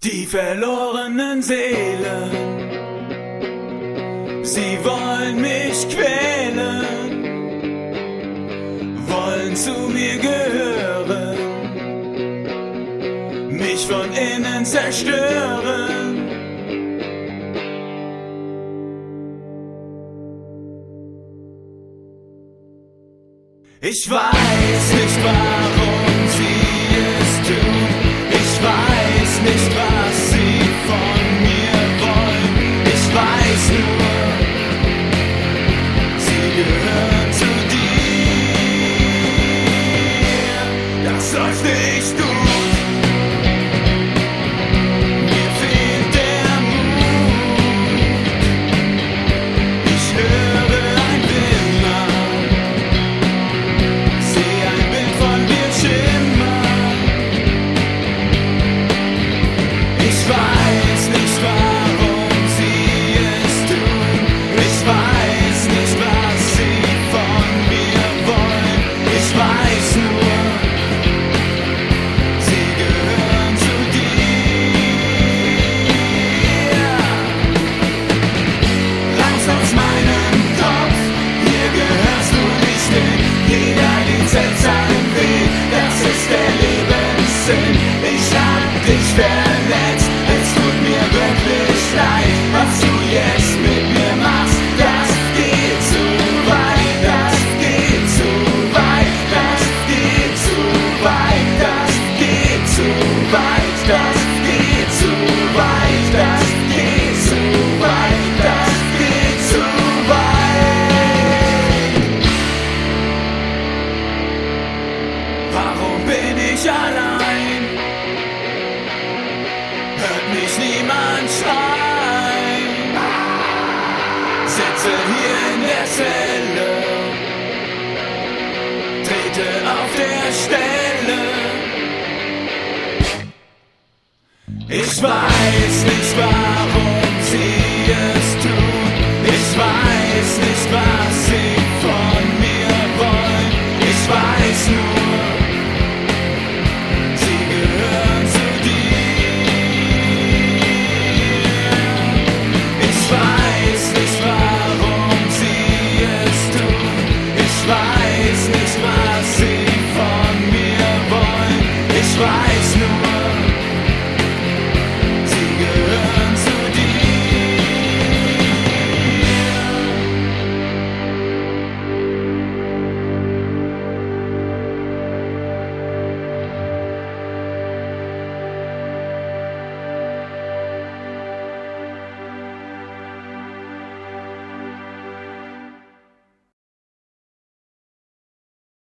Die verlorenen Seelen, sie wollen mich quälen, wollen zu mir gehören, mich von innen zerstören. Ich weiß nicht, warum sie es tun. Ich weiß nicht, was sie von mir wollen. Ich weiß nur, sie gehören zu dir. Das läuft nicht gut. Mir fehlt der Mut. Ich höre ein Wimmern, seh ein Bild von dir schimmern. Ich weiß nicht, warum sie es tun. Ich weiß nicht, was sie von mir wollen. Ich weiß nur, sie gehören zu dir. Raus aus meinem Kopf, hier gehörst du nicht hin. Jeder geht selbst seinen Weg, das ist der Lebenssinn. Ich hab dich verletzt, es tut mir wirklich leid. Was du jetzt mit mir machst, das geht zu weit. Das geht zu weit, das geht zu weit. Das geht zu weit, das geht zu weit. Das geht zu weit, das geht zu weit. Warum bin ich allein? Hört mich niemand schreien. Sitze hier in der Zelle, trete auf der Stelle. Ich weiß nicht, warum sie es tun. Ich weiß nicht, was sie von mir wollen. Ich weiß nur,